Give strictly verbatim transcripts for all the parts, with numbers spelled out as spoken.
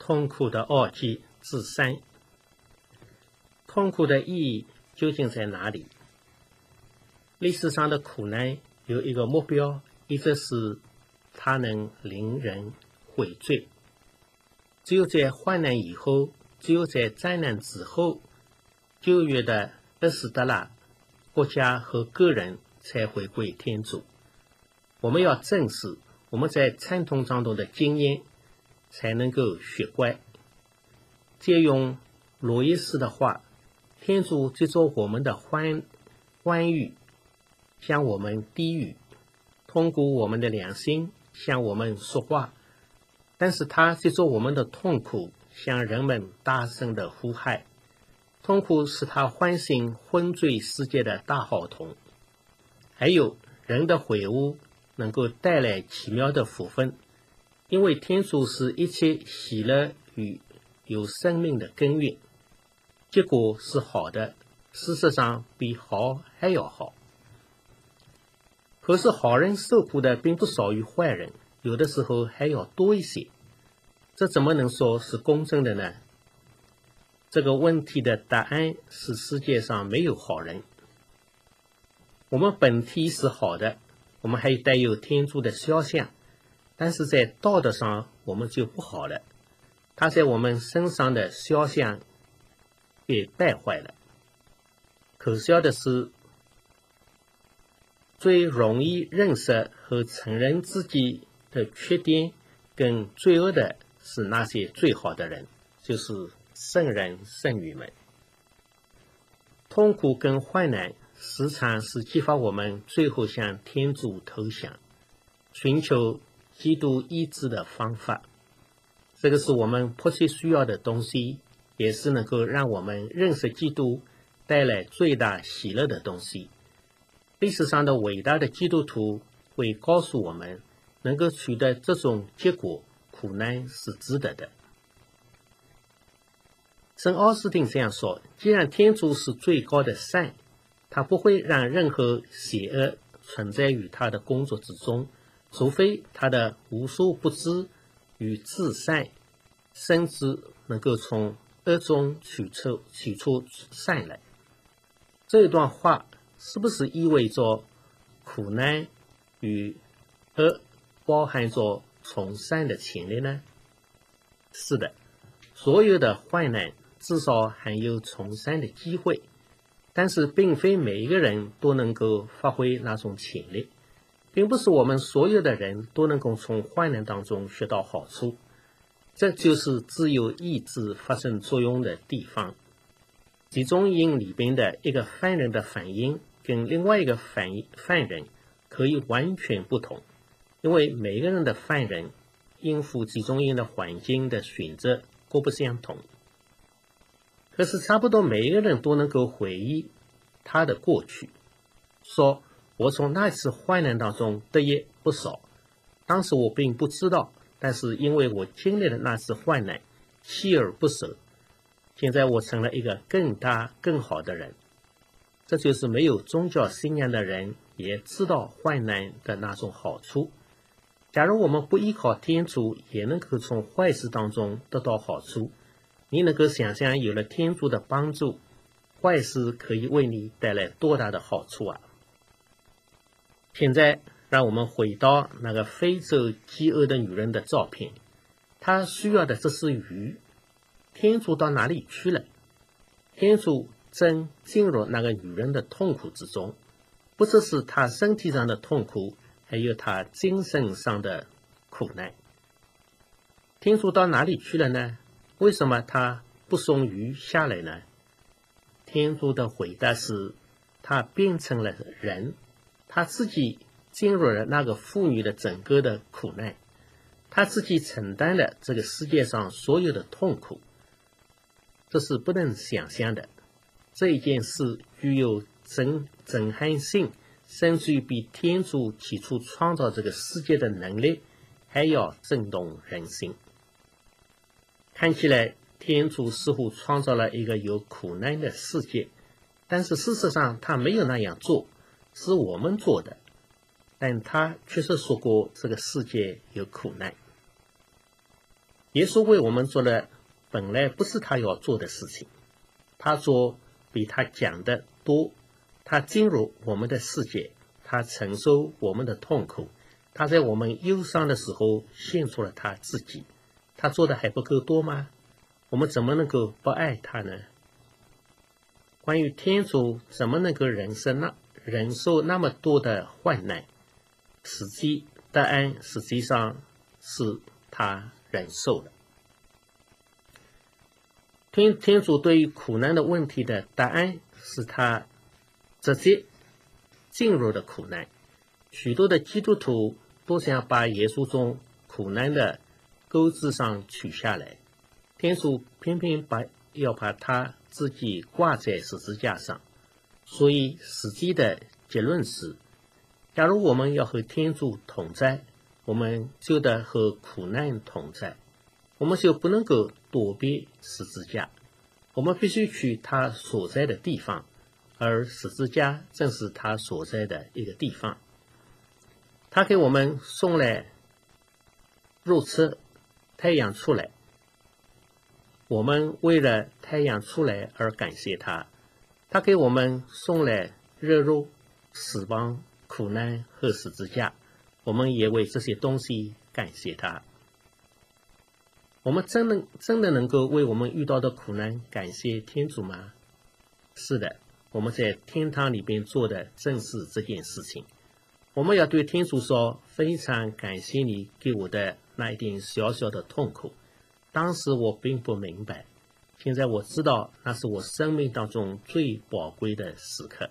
痛苦的奥迹之三。痛苦的意义究竟在哪里？历史上的苦难有一个目标，一直是它能令人悔罪。只有在患难以后，只有在灾难之后，旧约的厄斯德拉国家和个人才回归天主。我们要正视我们在惨痛当中的经验，才能够学乖。借用罗伊斯的话，天主藉着我们的欢欢愉向我们低语，通过我们的良心向我们说话，但是他藉着我们的痛苦向人们大声的呼喊。痛苦是他唤醒昏醉世界的大号筒。还有人的悔悟能够带来奇妙的福分，因为天主是一切喜乐与有生命的根源，结果是好的，事实上比好还要好。可是好人受苦的并不少于坏人，有的时候还要多一些，这怎么能说是公正的呢？这个问题的答案是世界上没有好人。我们本体是好的，我们还带有天主的肖像，但是在道德上我们就不好了，他在我们身上的肖像被败坏了。可笑的是，最容易认识和承认自己的缺点跟罪恶的是那些最好的人，就是圣人圣女们。痛苦跟患难时常是激发我们最后向天主投降，寻求基督医治的方法。这个是我们迫切需要的东西，也是能够让我们认识基督带来最大喜乐的东西。历史上的伟大的基督徒会告诉我们，能够取得这种结果，苦难是值得的。圣奥斯汀这样说，既然天主是最高的善，他不会让任何邪恶存在于他的工作之中，除非他的无所不知与至善，甚至能够从恶中取出取出善来。这一段话是不是意味着苦难与恶包含着从善的潜力呢？是的，所有的患难至少含有从善的机会，但是并非每一个人都能够发挥那种潜力，并不是我们所有的人都能够从患难当中学到好处。这就是自由意志发生作用的地方。集中营里边的一个犯人的反应跟另外一个犯犯人可以完全不同，因为每一个人的犯人应付集中营的环境的选择各不相同。可是差不多每一个人都能够回忆他的过去，说我从那次患难当中得益不少，当时我并不知道，但是因为我经历了那次患难，锲而不舍，现在我成了一个更大更好的人。这就是没有宗教信仰的人也知道患难的那种好处。假如我们不依靠天主，也能够从坏事当中得到好处，你能够想象有了天主的帮助，坏事可以为你带来多大的好处啊！现在让我们回到那个非洲饥饿的女人的照片，她需要的这是鱼。天主到哪里去了？天主正进入那个女人的痛苦之中，不只是她身体上的痛苦，还有她精神上的苦难。天主到哪里去了呢？为什么他不送鱼下来呢？天主的回答是，他变成了人，他自己进入了那个妇女的整个的苦难，他自己承担了这个世界上所有的痛苦。这是不能想象的。这一件事具有震震撼性，甚至于比天主起初创造这个世界的能力还要震动人心。看起来天主似乎创造了一个有苦难的世界，但是事实上他没有那样做，是我们做的。但他确实说过这个世界有苦难。 耶稣为我们做了本来不是他要做的事情，他做比他讲的多，他进入我们的世界，他承受我们的痛苦，他在我们忧伤的时候献出了他自己，他做的还不够多吗？我们怎么能够不爱他呢？关于天主怎么能够忍受那忍受那么多的患难，实际答案实际上是他忍受了。天天主对于苦难的问题的答案是他直接进入了苦难。许多的基督徒都想把耶稣从苦难的钩子上取下来，天主偏偏把要把他自己挂在十字架上。所以实际的结论是，假如我们要和天主同在，我们就得和苦难同在，我们就不能够躲避十字架，我们必须去他所在的地方，而十字架正是他所在的一个地方。他给我们送来日出，太阳出来，我们为了太阳出来而感谢他。他给我们送来热肉、死亡、苦难和十字架，我们也为这些东西感谢他。我们真的真的能够为我们遇到的苦难感谢天主吗？是的，我们在天堂里边做的正是这件事情。我们要对天主说，非常感谢你给我的那一点小小的痛苦，当时我并不明白，现在我知道那是我生命当中最宝贵的时刻。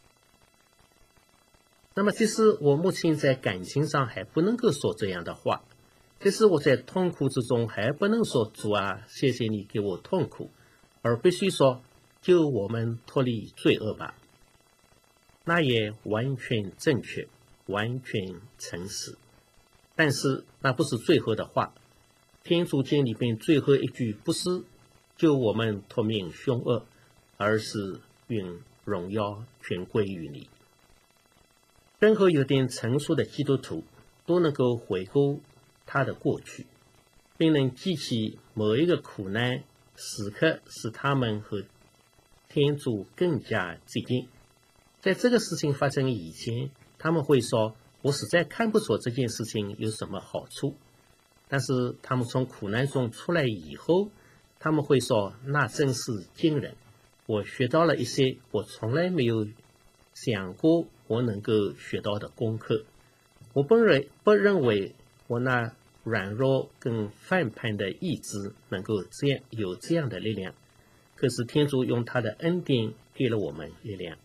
那么即使我目前在感情上还不能够说这样的话，即使我在痛苦之中还不能说主啊，谢谢你给我痛苦，而必须说救我们脱离罪恶吧，那也完全正确，完全诚实。但是那不是最后的话，天主经里边最后一句不是救我们脱免凶恶，而是愿荣耀全归于你。任何有点成熟的基督徒都能够回顾他的过去，并能记起某一个苦难时刻使他们和天主更加接近。在这个事情发生以前，他们会说，我实在看不出这件事情有什么好处。但是他们从苦难中出来以后，他们会说，那真是惊人，我学到了一些我从来没有想过我能够学到的功课。我不认不认为我那软弱跟反叛的意志能够这样有这样的力量，可是天主用他的恩典给了我们力量。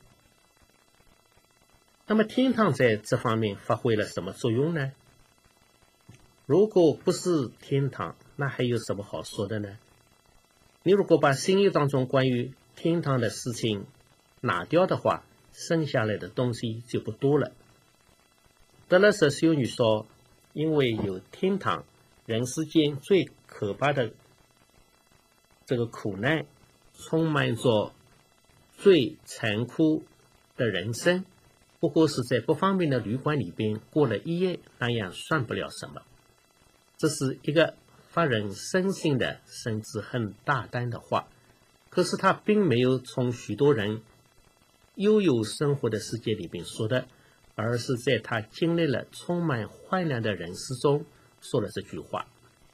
那么天堂在这方面发挥了什么作用呢？如果不是天堂，那还有什么好说的呢？你如果把新约当中关于天堂的事情拿掉的话，剩下来的东西就不多了。德勒瑟修女说，因为有天堂，人世间最可怕的这个苦难，充满着最残酷的人生，不过是在不方便的旅馆里边过了一夜，那样算不了什么。这是一个发人深省的，甚至很大胆的话，可是他并没有从许多人悠悠生活的世界里边说的，而是在他经历了充满患难的人世中说了这句话。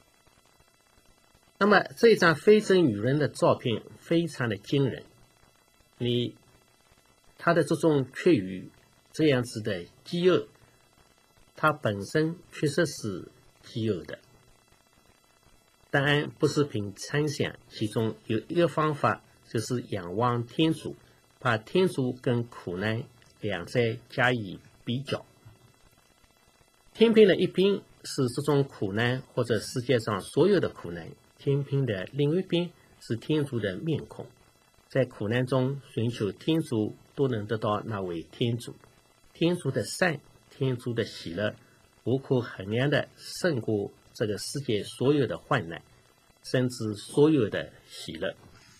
那么这张非洲女人的照片非常的惊人，你她的这种缺语，这样子的饥饿，它本身确实是饥饿的。当然不是凭猜想，其中有一个方法，就是仰望天主，把天主跟苦难两者加以比较。天平的一边是这种苦难，或者世界上所有的苦难，天平的另一边是天主的面孔。在苦难中寻求天主，都能得到那位天主。天主的善，天主的喜乐，无可衡量的胜过这个世界所有的患难，甚至所有的喜乐。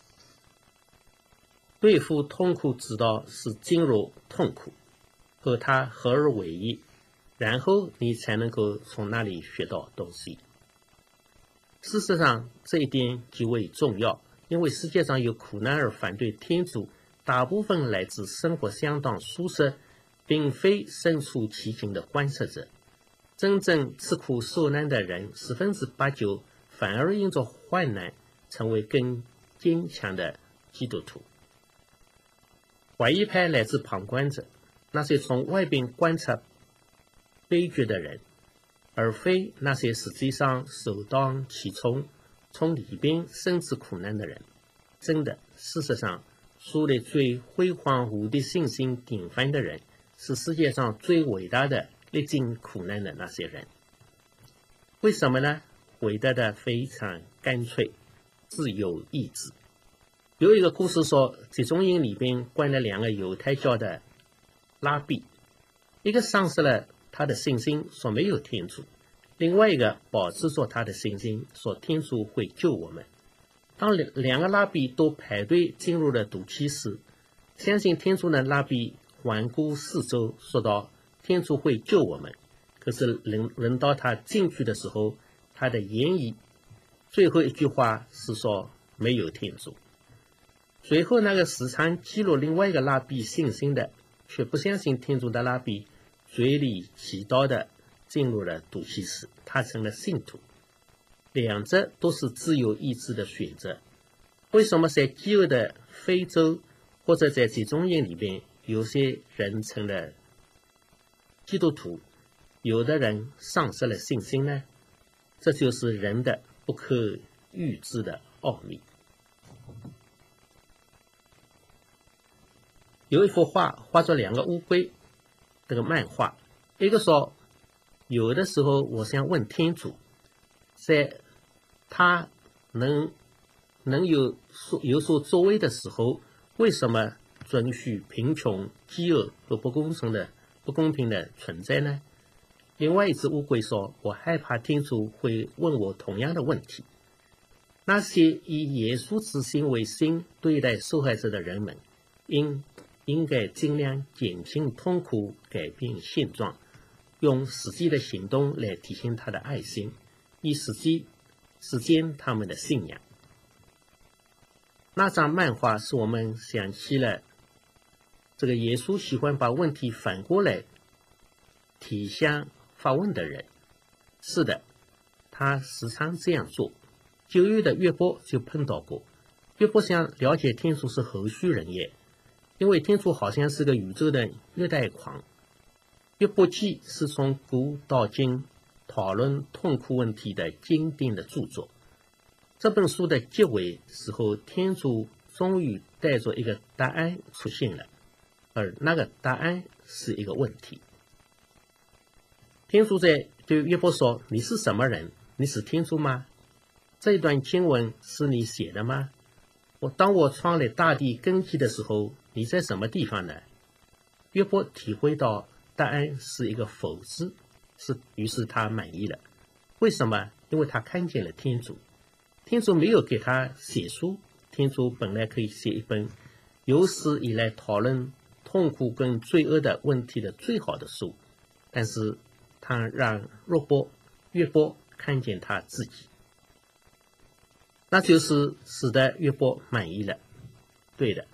对付痛苦之道是进入痛苦，和它合而为一，然后你才能够从那里学到东西。 事实上，这一点极为重要，因为世界上有苦难而反对天主，大部分来自生活相当舒适，并非身处其境的观察者。真正吃苦受难的人，十分之八九反而因着患难成为更坚强的基督徒。怀疑派来自旁观者，那些从外边观察悲剧的人，而非那些实际上首当其冲从里边深知苦难的人。真的，事实上，树立最辉煌无敌信心典范的人，是世界上最伟大的历经苦难的那些人。为什么呢？伟大的非常干脆，自由意志。有一个故事说，集中营里边关了两个犹太教的拉比，一个丧失了他的信心，说没有天主；另外一个保持着他的信心，说天主会救我们。当两个拉比都排队进入了毒气时，相信天主的拉比环顾四周，说道：天主会救我们。可是轮轮到他进去的时候，他的言语最后一句话是说没有天主。随后那个时常激怒另外一个拉比信心的，却不相信天主的拉比，嘴里祈祷的进入了毒气室，他成了信徒。两者都是自由意志的选择。为什么在饥饿的非洲或者在集中营里边，有些人成了基督徒，有的人丧失了信心呢？这就是人的不可预知的奥秘。有一幅画画着两个乌龟，这个漫画，一个说，有的时候我想问天主，在他能能有所有所作为的时候，为什么准许贫穷、饥饿和不公正的不公平的存在呢？另外一只乌龟说，我害怕天主会问我同样的问题。那些以耶稣之心为心对待受害者的人们，应应该尽量减轻痛苦，改变现状，用实际的行动来体现他的爱心，以实际实践他们的信仰。那张漫画使我们想起了这个耶稣喜欢把问题反过来提向发问的人。是的，他时常这样做。旧约的约伯就碰到过。约伯想了解天主是何许人也，因为天主好像是个宇宙的虐待狂。约伯记是从古到今讨论痛苦问题的经典的著作。这本书的结尾时候，天主终于带着一个答案出现了，而那个答案是一个问题。天主在对约伯说，你是什么人？你是天主吗？这一段经文是你写的吗？我当我创立大地根基的时候，你在什么地方呢？约伯体会到答案是一个否字，是于是他满意了。为什么？因为他看见了天主。天主没有给他写书，天主本来可以写一本有史以来讨论痛苦跟罪恶的问题的最好的书，但是他让约伯约伯看见他自己，那就是使得约伯满意了。对的，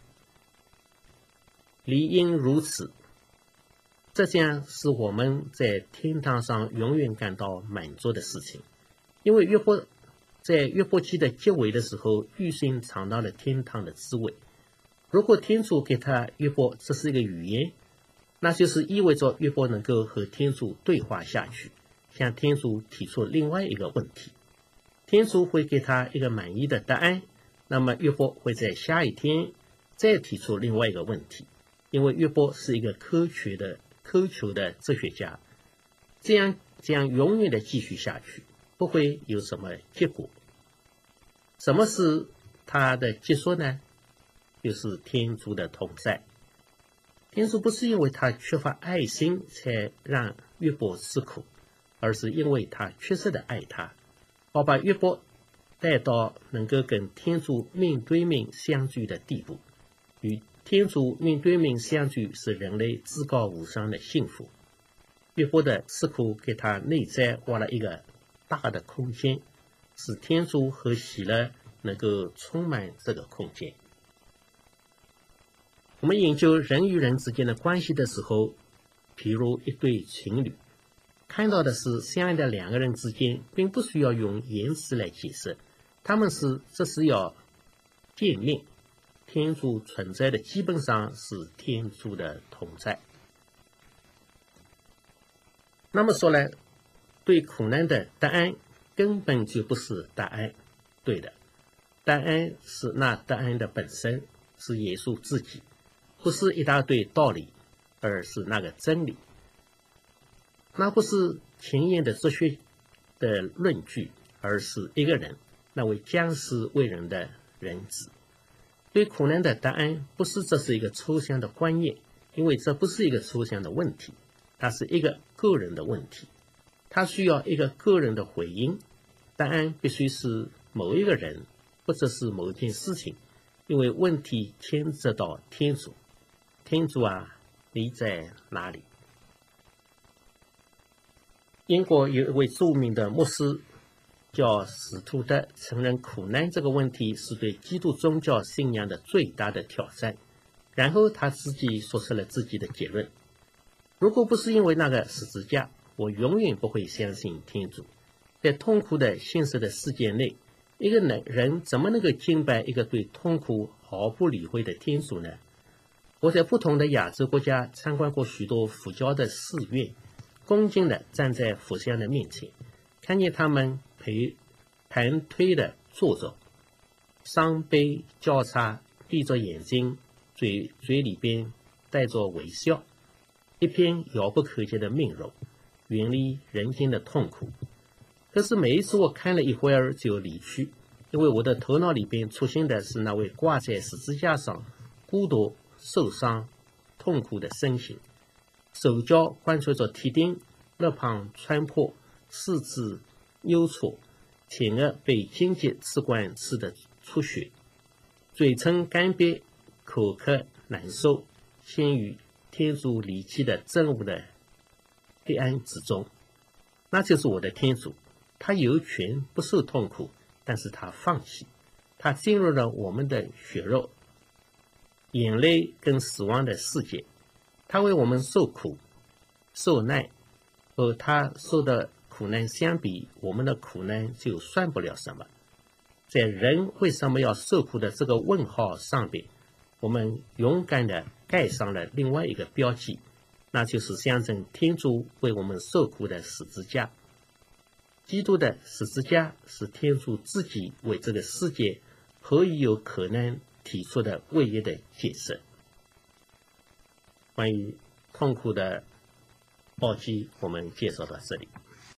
理应如此。这将是我们在天堂上永远感到满足的事情，因为约伯在约伯记的结尾的时候，预先尝到了天堂的滋味。如果天主给他约伯这是一个语言，那就是意味着约伯能够和天主对话下去，向天主提出另外一个问题。天主会给他一个满意的答案，那么约伯会在下一天再提出另外一个问题，因为约伯是一个科学的苛求的哲学家，这样将永远的继续下去，不会有什么结果。什么是他的结束呢？就是天主的同在。天主不是因为他缺乏爱心才让约伯吃苦，而是因为他确实的爱他，好把约伯带到能够跟天主面对面相聚的地步。与天主面对面相聚是人类至高无上的幸福。约伯的吃苦给他内在挖了一个大的空间， 使天主和喜乐能够充满这个空间。我们研究人与人之间的关系的时候，譬如一对情侣，看到的是相爱的两个人之间并不需要用言辞来解释，他们是这是要见面。天主存在的基本上是天主的同在。那么说来，对苦难的答案根本就不是答案，对的，答案是那答案的本身，是耶稣自己，不是一大堆道理，而是那个真理。那不是前沿的哲学的论据，而是一个人，那位将死为人的人子。对苦难的答案不是这是一个抽象的观念，因为这不是一个抽象的问题，它是一个个人的问题，它需要一个个人的回应。答案必须是某一个人，或者是某一件事情，因为问题牵涉到天主。天主啊，你在哪里？英国有一位著名的牧师叫史图德，承认苦难这个问题是对基督宗教信仰的最大的挑战。然后他自己说出了自己的结论：如果不是因为那个十字架，我永远不会相信天主。在痛苦的现实的世界内，一个人怎么能够敬拜一个对痛苦毫不理会的天主呢？我在不同的亚洲国家参观过许多佛教的寺院，恭敬地站在佛像的面前，看见他们陪盘腿地坐着，双臂交叉，闭着眼睛，嘴嘴里边带着微笑，一片遥不可及的面容，远离人间的痛苦。可是每一次我看了一会儿就离去，因为我的头脑里边出现的是那位挂在十字架上孤独、受伤、痛苦的身形，手脚贯穿着铁钉，肋旁穿破，四肢扭挫，前额被荆棘刺管刺得出血，嘴唇干瘪，口渴难受，陷于天主离奇的憎恶的黑暗之中。那就是我的天主，他有权不受痛苦，但是他放弃，他进入了我们的血肉、眼泪跟死亡的世界，他为我们受苦受难，和他受的苦难相比，我们的苦难就算不了什么。在人为什么要受苦的这个问号上边，我们勇敢地盖上了另外一个标记，那就是象征天主为我们受苦的十字架。基督的十字架是天主自己为这个世界何以有可能提出的唯一的解释。关于痛苦的奥迹，我们介绍到这里。